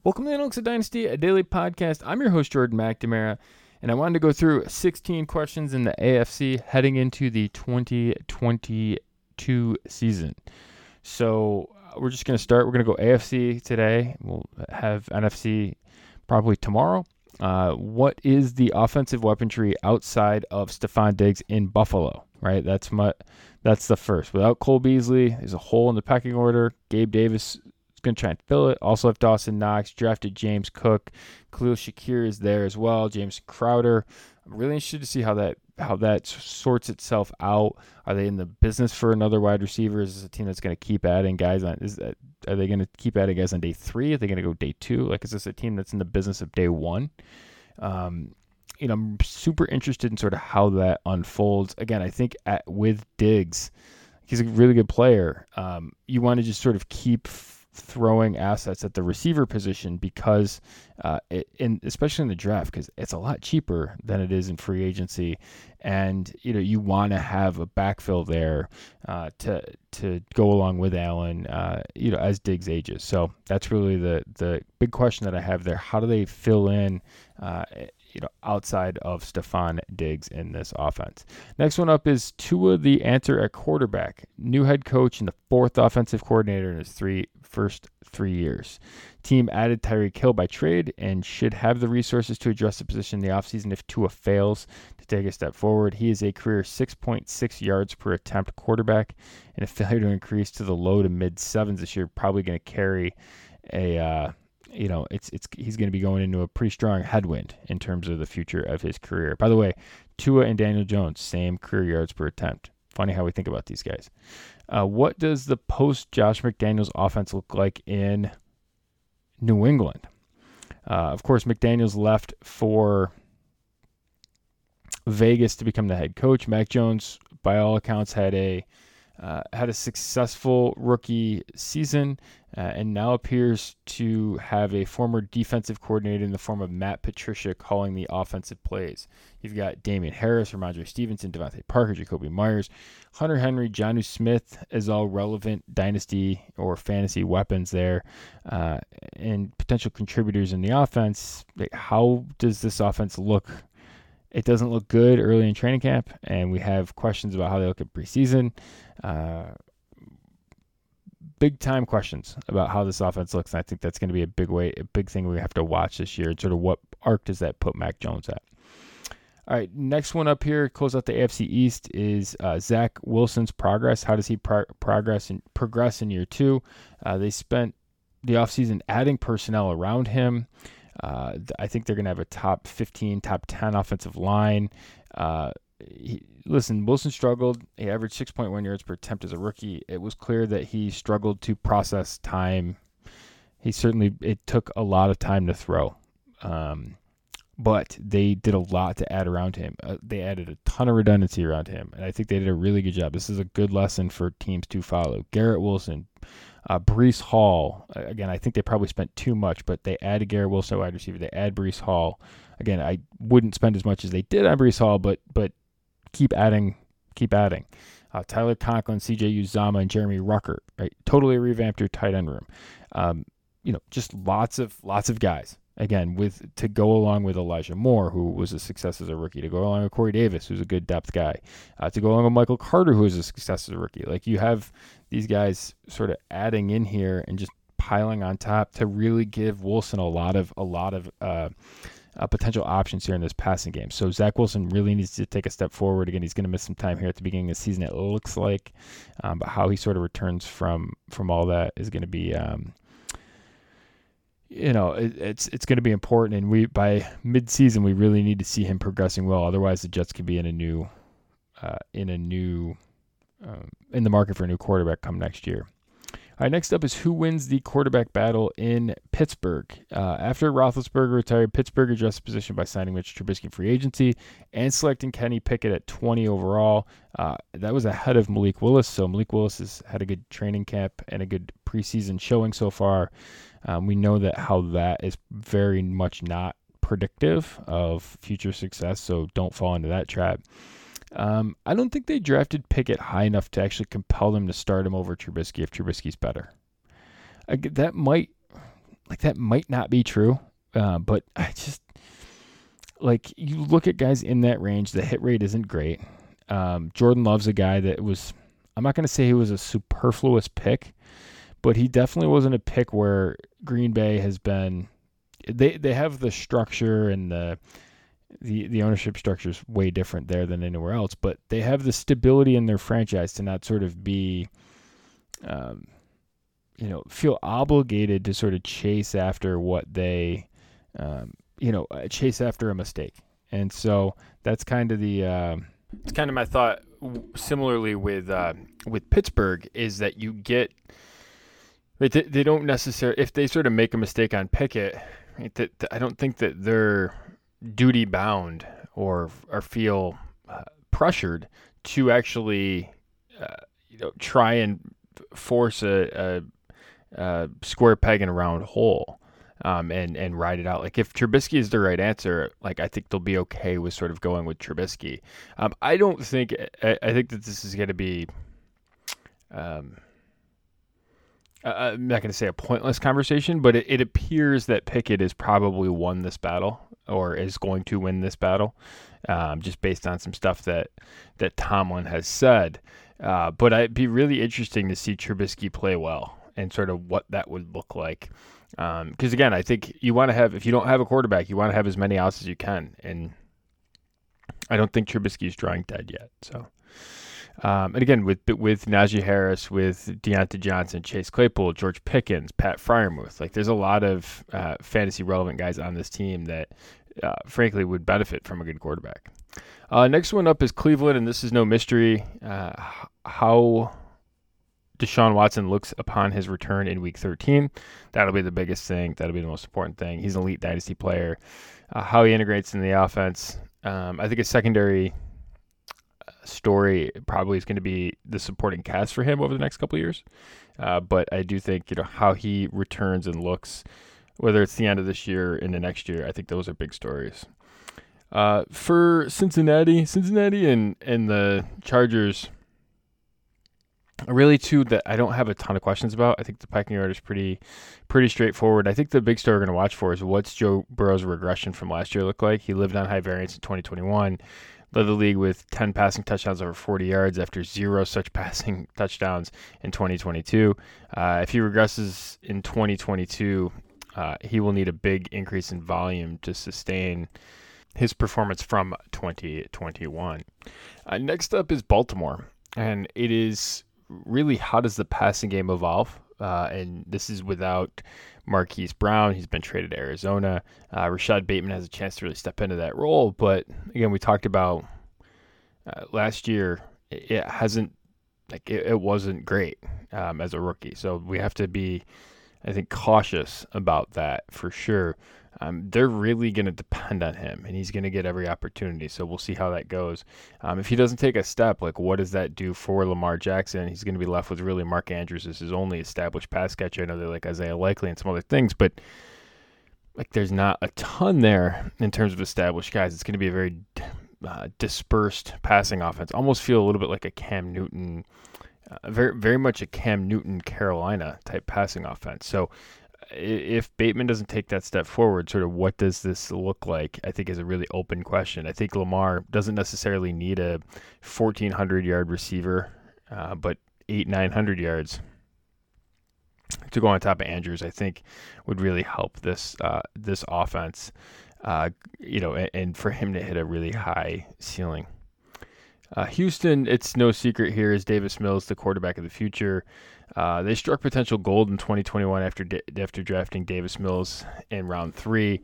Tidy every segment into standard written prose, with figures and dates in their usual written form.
Welcome to the Analytics of Dynasty, a daily podcast. I'm your host, Jordan McNamara, and I wanted to go through 16 questions in the AFC heading into the 2022 season. So we're just going to start. We're going to go AFC today. We'll have NFC probably tomorrow. What is the offensive weaponry outside of Stephon Diggs in Buffalo? Right, that's the first. Without Cole Beasley, there's a hole in the pecking order. Gabe Davis going to try and fill it. Also have Dawson Knox, drafted James Cook. Khalil Shakir is there as well. James Crowder. I'm really interested to see how that sorts itself out. Are they in the business for another wide receiver? Is this a team that's going to keep adding guys on? Are they going to keep adding guys on day 3? Are they going to go day 2? Like, is this a team that's in the business of day 1? I'm super interested in sort of how that unfolds. Again, I think with Diggs, he's a really good player. You want to just sort of keep throwing assets at the receiver position because, especially in the draft, because it's a lot cheaper than it is in free agency, and you want to have a backfill there to go along with Allen, as Diggs ages. So that's really the big question that I have there. How do they fill in? Outside of Stephon Diggs in this offense. Next one up is Tua the answer at quarterback. New head coach and the 4th offensive coordinator in his first 3 years. Team added Tyreek Hill by trade and should have the resources to address the position in the offseason if Tua fails to take a step forward. He is a career 6.6 yards per attempt quarterback, and a failure to increase to the low to mid 7s this year probably going to carry a he's going to be going into a pretty strong headwind in terms of the future of his career. By the way, Tua and Daniel Jones, same career yards per attempt. Funny how we think about these guys. What does the post-Josh McDaniels offense look like in New England? Of course, McDaniels left for Vegas to become the head coach. Mac Jones, by all accounts, had a successful rookie season and now appears to have a former defensive coordinator in the form of Matt Patricia calling the offensive plays. You've got Damian Harris, Ramondre Stevenson, Devontae Parker, Jacoby Myers, Hunter Henry, Jonnu Smith as all relevant dynasty or fantasy weapons there, and potential contributors in the offense. How does this offense look? It doesn't look good early in training camp, and we have questions about how they look at preseason. Big time questions about how this offense looks, and I think that's going to be a big thing we have to watch this year. And sort of what arc does that put Mac Jones at? All right, next one up here, close out the AFC East, is Zach Wilson's progress. How does he progress in year 2? They spent the offseason adding personnel around him. I think they're going to have a top 15, top 10 offensive line. Wilson struggled. He averaged 6.1 yards per attempt as a rookie. It was clear that he struggled to process time. It took a lot of time to throw. But they did a lot to add around him. They added a ton of redundancy around him, and I think they did a really good job. This is a good lesson for teams to follow. Garrett Wilson, Breece Hall. Again, I think they probably spent too much, but they added Garrett Wilson, wide receiver. They add Breece Hall. Again, I wouldn't spend as much as they did on Breece Hall, but keep adding. Tyler Conklin, C.J. Uzomah, and Jeremy Ruckert. Right, totally revamped your tight end room. Just lots of guys. Again, to go along with Elijah Moore, who was a success as a rookie, to go along with Corey Davis, who's a good depth guy, to go along with Michael Carter, who was a success as a rookie. Like, you have these guys sort of adding in here and just piling on top to really give Wilson a lot of potential options here in this passing game. So Zach Wilson really needs to take a step forward. Again, he's going to miss some time here at the beginning of the season, it looks like, but how he sort of returns from all that is going to be. It's going to be important, and by mid-season we really need to see him progressing well. Otherwise, the Jets could be in the market for a new quarterback come next year. All right, next up is who wins the quarterback battle in Pittsburgh. After Roethlisberger retired, Pittsburgh addressed the position by signing Mitch Trubisky in free agency and selecting Kenny Pickett at 20 overall. That was ahead of Malik Willis, so Malik Willis has had a good training camp and a good preseason showing so far. We know how that is very much not predictive of future success, so don't fall into that trap. I don't think they drafted Pickett high enough to actually compel them to start him over Trubisky if Trubisky's better. That might like that might not be true. But I just like you look at guys in that range, the hit rate isn't great. Jordan Love's a guy that was, I'm not going to say he was a superfluous pick, but he definitely wasn't a pick where Green Bay has been. They have the structure and the ownership structure is way different there than anywhere else, but they have the stability in their franchise to not sort of be, feel obligated to sort of chase after what they, chase after a mistake. And so that's kind of it's kind of my thought. Similarly with Pittsburgh, is that you get they don't necessarily, if they sort of make a mistake on Pickett, I don't think that they're duty bound or feel pressured to actually try and force a square peg in a round hole. And ride it out. Like if Trubisky is the right answer, like I think they'll be okay with sort of going with Trubisky. I think that this is going to be, I'm not going to say a pointless conversation, but it appears that Pickett has probably won this battle or is going to win this battle, just based on some stuff that Tomlin has said. But it'd be really interesting to see Trubisky play well and sort of what that would look like. Because again, I think you want to have, if you don't have a quarterback, you want to have as many outs as you can, and I don't think Trubisky's drawing dead yet. So, and again, with Najee Harris, with Deontay Johnson, Chase Claypool, George Pickens, Pat Freiermuth, like there's a lot of fantasy relevant guys on this team that, frankly, would benefit from a good quarterback. Next one up is Cleveland, and this is no mystery how Deshaun Watson looks upon his return in Week 13. That'll be the biggest thing. That'll be the most important thing. He's an elite dynasty player. How he integrates in the offense, I think a secondary story probably is going to be the supporting cast for him over the next couple of years. But I do think how he returns and looks, whether it's the end of this year or into next year, I think those are big stories. For Cincinnati and the Chargers, really two that I don't have a ton of questions about. I think the pecking order is pretty straightforward. I think the big story we're going to watch for is what's Joe Burrow's regression from last year look like. He lived on high variance in 2021, led the league with 10 passing touchdowns over 40 yards after 0 such passing touchdowns in 2022. If he regresses in 2022, he will need a big increase in volume to sustain his performance from 2021. Next up is Baltimore, and it is really, how does the passing game evolve? And this is without Marquise Brown. He's been traded to Arizona. Rashad Bateman has a chance to really step into that role. But again, we talked about last year, it hasn't, like it wasn't great as a rookie. So we have to be, I think, cautious about that for sure. They're really going to depend on him, and he's going to get every opportunity. So we'll see how that goes. If he doesn't take a step, like what does that do for Lamar Jackson? He's going to be left with really Mark Andrews as his only established pass catcher. I know they like Isaiah Likely and some other things, but like there's not a ton there in terms of established guys. It's going to be a very dispersed passing offense. Almost feel a little bit like a Cam Newton, very very much a Cam Newton Carolina type passing offense. So if Bateman doesn't take that step forward, sort of what does this look like, I think is a really open question. I think Lamar doesn't necessarily need a 1,400-yard receiver, but 800-900 yards to go on top of Andrews, I think would really help this offense, and for him to hit a really high ceiling. Houston, it's no secret here, is Davis Mills the quarterback of the future. They struck potential gold in 2021 after drafting Davis Mills in round 3.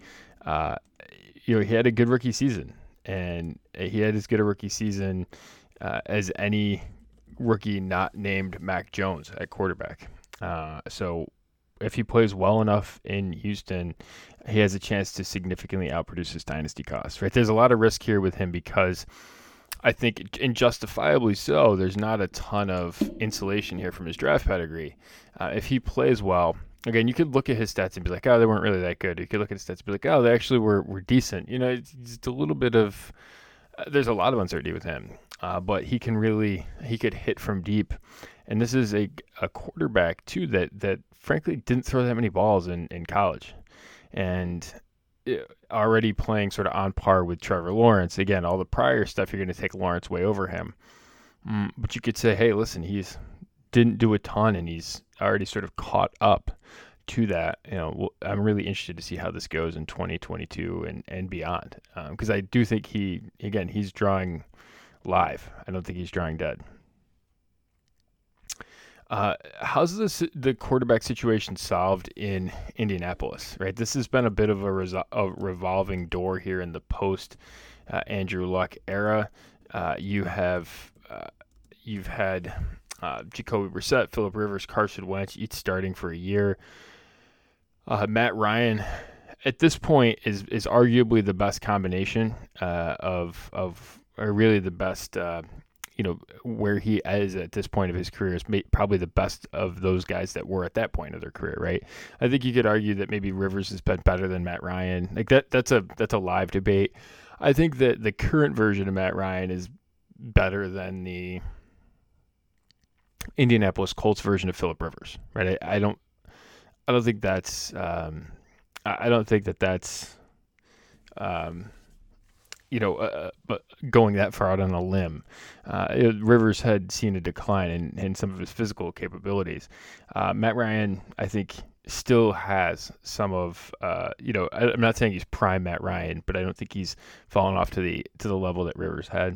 He had a good rookie season, and he had as good a rookie season as any rookie not named Mac Jones at quarterback. So if he plays well enough in Houston, he has a chance to significantly outproduce his dynasty costs. Right? There's a lot of risk here with him because I think, and justifiably so, there's not a ton of insulation here from his draft pedigree. If he plays well, again, you could look at his stats and be like, oh, they weren't really that good. You could look at his stats and be like, oh, they actually were decent. It's a little bit of, there's a lot of uncertainty with him, but he could hit from deep. And this is a quarterback, too, that frankly didn't throw that many balls in college, and already playing sort of on par with Trevor Lawrence. Again, all the prior stuff, you're going to take Lawrence way over him. But you could say, hey, listen, he's didn't do a ton, and he's already sort of caught up to that. I'm really interested to see how this goes in 2022 and beyond, because I do think he's drawing live. I don't think he's drawing dead. How's the quarterback situation solved in Indianapolis? Right, this has been a bit of a revolving door here in the post Andrew Luck era. You've had Jacoby Brissett, Phillip Rivers, Carson Wentz, each starting for a year. Matt Ryan, at this point, is arguably the best combination or really the best. Where he is at this point of his career is probably the best of those guys that were at that point of their career, right? I think you could argue that maybe Rivers has been better than Matt Ryan. Like that's a live debate. I think that the current version of Matt Ryan is better than the Indianapolis Colts version of Phillip Rivers, right? I don't think that's but going that far out on a limb. Rivers had seen a decline in some of his physical capabilities. Matt Ryan, I think, still has some of, I'm not saying he's prime Matt Ryan, but I don't think he's fallen off to the level that Rivers had.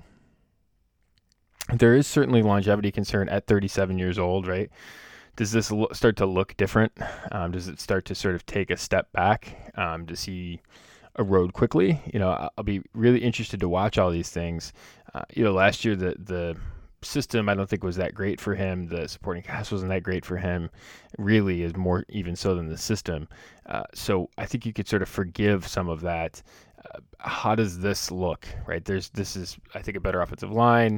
There is certainly longevity concern at 37 years old, right? Does this start to look different? Does it start to sort of take a step back? Does he erode quickly? I'll be really interested to watch all these things. Last year the system I don't think was that great for him. The supporting cast wasn't that great for him. Really is more even so than the system. So I think you could sort of forgive some of that. How does this look? Right? This is I think a better offensive line.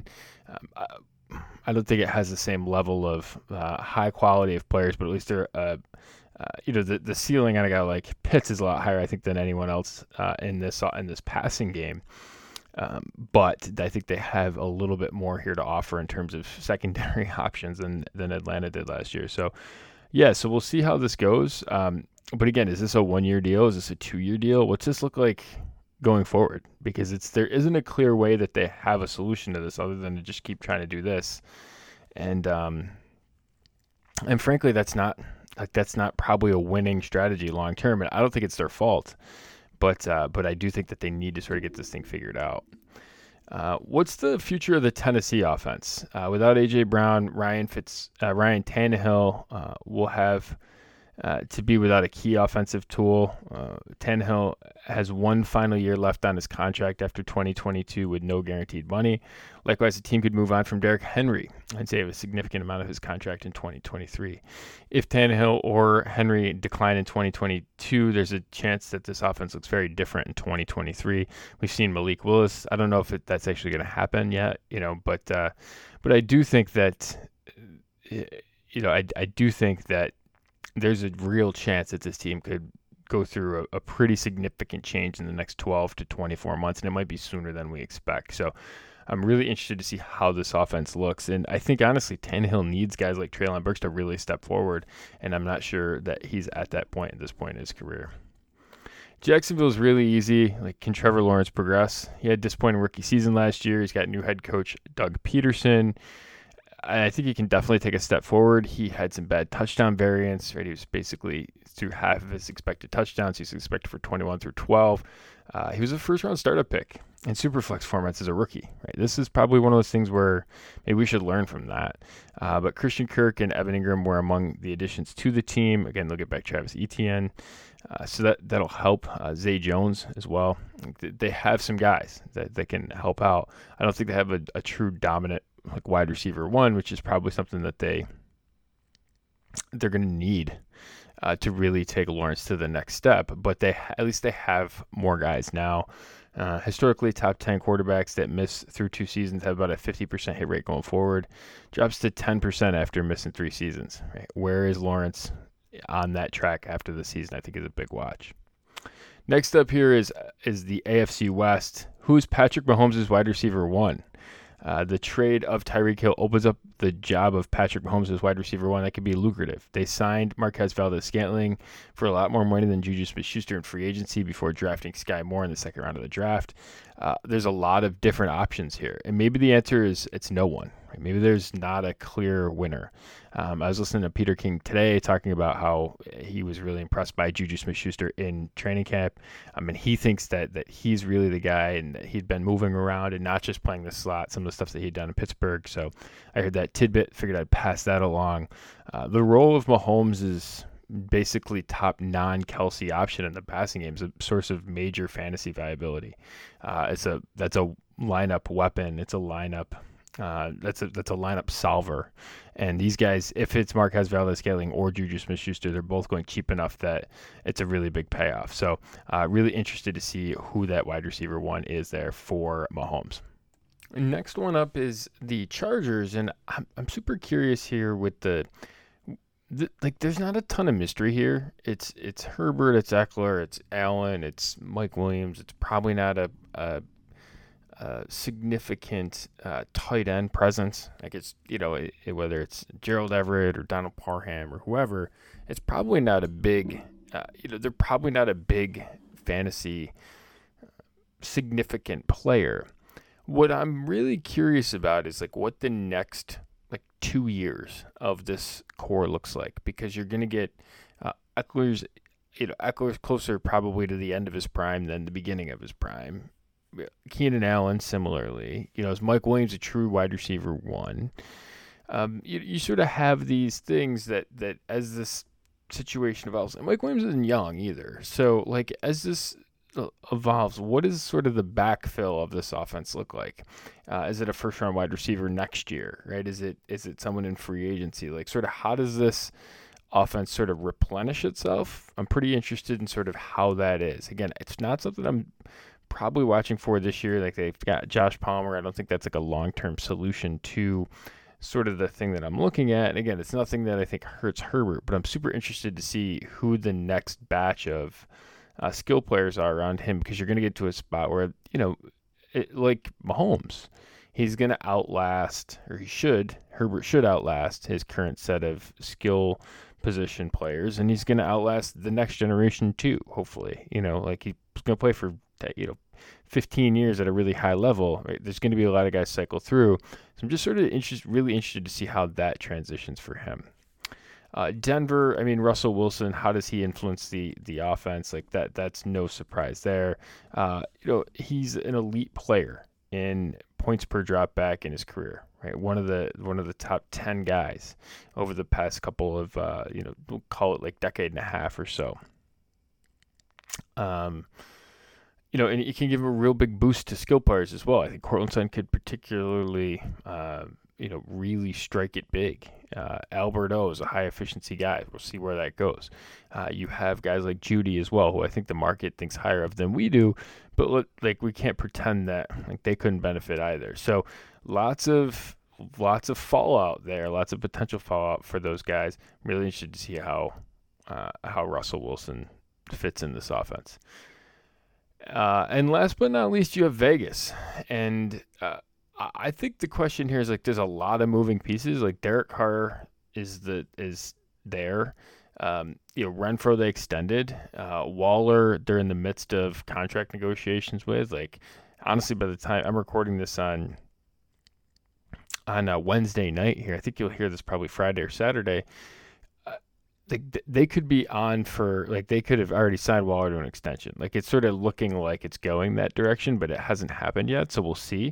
I don't think it has the same level of high quality of players, but at least they're the ceiling on a guy like Pitts is a lot higher, I think, than anyone else in this passing game. But I think they have a little bit more here to offer in terms of secondary options than Atlanta did last year. So, so we'll see how this goes. But again, is this a 1-year deal? Is this a 2-year deal? What's this look like going forward? Because there isn't a clear way that they have a solution to this other than to just keep trying to do this. And frankly, that's not probably a winning strategy long term, and I don't think it's their fault. But I do think that they need to sort of get this thing figured out. What's the future of the Tennessee offense? Without A.J. Brown, Ryan Tannehill will have to be without a key offensive tool. Tannehill has one final year left on his contract after 2022 with no guaranteed money. Likewise, the team could move on from Derrick Henry and save a significant amount of his contract in 2023. If Tannehill or Henry decline in 2022, there's a chance that this offense looks very different in 2023. We've seen Malik Willis. I don't know if that's actually going to happen yet, but I do think that, I do think that there's a real chance that this team could go through a pretty significant change in the next 12 to 24 months, and it might be sooner than we expect. So I'm really interested to see how this offense looks. And I think, honestly, Tannehill needs guys like Treylon Burks to really step forward, and I'm not sure that he's at that point at this point in his career. Jacksonville's really easy. Can Trevor Lawrence progress? He had a disappointing rookie season last year. He's got new head coach Doug Peterson. I think he can definitely take a step forward. He had some bad touchdown variance, right? He was basically through half of his expected touchdowns. He's expected for 21 through 12. He was a first-round startup pick in Superflex formats as a rookie, right? This is probably one of those things where maybe we should learn from that. But Christian Kirk and Evan Ingram were among the additions to the team. Again, they'll get back Travis Etienne. So that'll help. Zay Jones as well. They have some guys that can help out. I don't think they have a true dominant wide receiver one, which is probably something that they're going to need to really take Lawrence to the next step. But at least they have more guys now. Historically, top 10 quarterbacks that miss through 2 seasons have about a 50% hit rate going forward. Drops to 10% after missing 3 seasons. Right? Where is Lawrence on that track after the season? I think is a big watch. Next up here is the AFC West. Who's Patrick Mahomes' wide receiver one? The trade of Tyreek Hill opens up the job of Patrick Mahomes as wide receiver one. That could be lucrative. They signed Marquez Valdes-Scantling for a lot more money than Juju Smith-Schuster in free agency before drafting Sky Moore in the second round of the draft. There's a lot of different options here, and maybe the answer is it's no one. Right? Maybe there's not a clear winner. I was listening to Peter King today talking about how he was really impressed by Juju Smith-Schuster in training camp. I mean, he thinks that he's really the guy and that he'd been moving around and not just playing the slot, some of the stuff that he'd done in Pittsburgh. So I heard that tidbit, figured I'd pass that along. The role of Mahomes is basically top non-Kelsey option in the passing game, is a source of major fantasy viability. That's a lineup weapon. It's a lineup. That's a lineup solver. And these guys, if it's Marquez Valdes-Scantling or Juju Smith-Schuster, they're both going cheap enough that it's a really big payoff. So really interested to see who that wide receiver one is there for Mahomes. Next one up is the Chargers, and I'm super curious here with there's not a ton of mystery here. It's Herbert, it's Eckler, it's Allen, it's Mike Williams. It's probably not a significant tight end presence. Like it's, whether it's Gerald Everett or Donald Parham or whoever, it's probably not a big, they're probably not a big fantasy significant player. What I'm really curious about is like what the next 2 years of this core looks like, because you're going to get Eckler's closer probably to the end of his prime than the beginning of his prime. Keenan Allen, similarly, is Mike Williams a true wide receiver one? You sort of have these things that as this situation evolves, and Mike Williams isn't young either. So, as this evolves, what is sort of the backfill of this offense look like? Is it a first-round wide receiver next year, right? Is it someone in free agency? Sort of how does this offense sort of replenish itself? I'm pretty interested in sort of how that is. Again, it's not something I'm probably watching for this year. They've got Josh Palmer. I don't think that's a long-term solution to sort of the thing that I'm looking at. And again, it's nothing that I think hurts Herbert, but I'm super interested to see who the next batch of skill players are around him, because you're going to get to a spot where, like Mahomes, he's going to outlast, or Herbert should outlast his current set of skill position players, and he's going to outlast the next generation too, hopefully. He's going to play for 15 years at a really high level, right? There's going to be a lot of guys cycle through. So I'm just sort of really interested to see how that transitions for him. Denver, Russell Wilson, how does he influence the offense? That's no surprise there. He's an elite player in points per drop back in his career, right? One of the top 10 guys over the past couple of, we'll call it decade and a half or so. And it can give him a real big boost to skill players as well. I think Courtland Sutton could particularly, really strike it big. Albert O is a high efficiency guy. We'll see where that goes. You have guys like Judy as well, who I think the market thinks higher of than we do, but we can't pretend that they couldn't benefit either. So lots of fallout there, lots of potential fallout for those guys. I'm really interested to see how Russell Wilson fits in this offense. And last but not least, you have Vegas. And I think the question here is there's a lot of moving pieces. Derek Carr is there. Renfrow they extended. Waller they're in the midst of contract negotiations with. Honestly, by the time I'm recording this on Wednesday night here, I think you'll hear this probably Friday or Saturday. They could be on for they could have already signed Waller to an extension. It's sort of looking like it's going that direction, but it hasn't happened yet. So we'll see.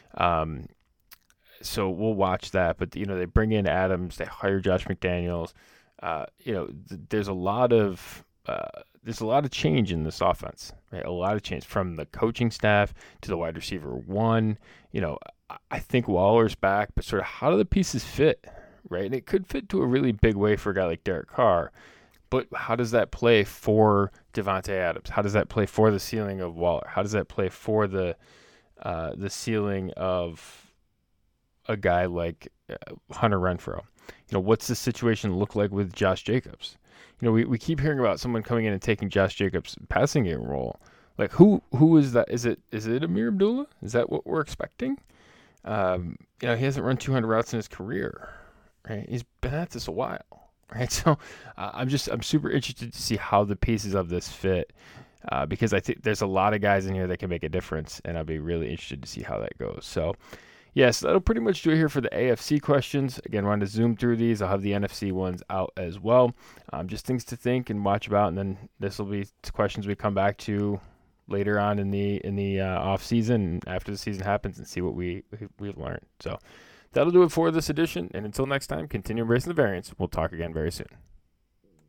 So we'll watch that. But they bring in Adams. They hire Josh McDaniels. There's a lot of change in this offense. Right? A lot of change from the coaching staff to the wide receiver one. I think Waller's back, but sort of how do the pieces fit? Right, and it could fit to a really big way for a guy like Derek Carr, but how does that play for Devontae Adams? How does that play for the ceiling of Waller? How does that play for the ceiling of a guy like Hunter Renfrow? What's the situation look like with Josh Jacobs? We keep hearing about someone coming in and taking Josh Jacobs' passing game role. Who is that? Is it Amir Abdullah? Is that what we're expecting? He hasn't run 200 routes in his career, right? He's been at this a while, right? So I'm super interested to see how the pieces of this fit. Because I think there's a lot of guys in here that can make a difference, and I'll be really interested to see how that goes. So, yes, that'll pretty much do it here for the AFC questions. Again, we're going to zoom through these. I'll have the NFC ones out as well. Just things to think and watch about, and then this will be questions we come back to later on in the off season after the season happens and see what we've learned. So that'll do it for this edition, and until next time, continue embracing the variance. We'll talk again very soon.